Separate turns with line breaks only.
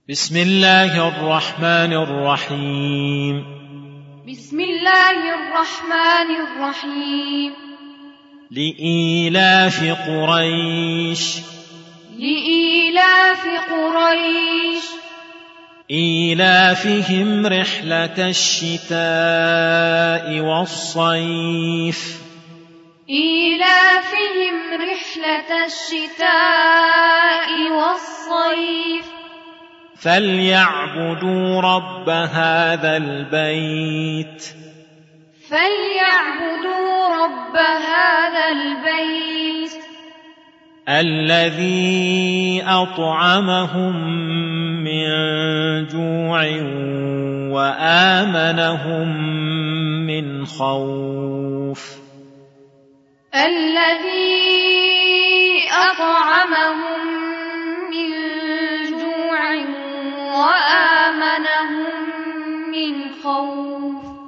بسم الله الرحمن الرحيم.
بسم الله الرحمن الرحيم.
لإيلاف قريش.
لإيلاف قريش
إيلافهم رحلة الشتاء والصيف.
إيلافهم رحلة الشتاء والصيف.
فليعبدوا رب هذا البيت.
فليعبدوا رب هذا البيت
الذي أطعمهم من جوع وآمنهم من خوف.
الذي أطعمهم من جوع وآمنهم من خوف.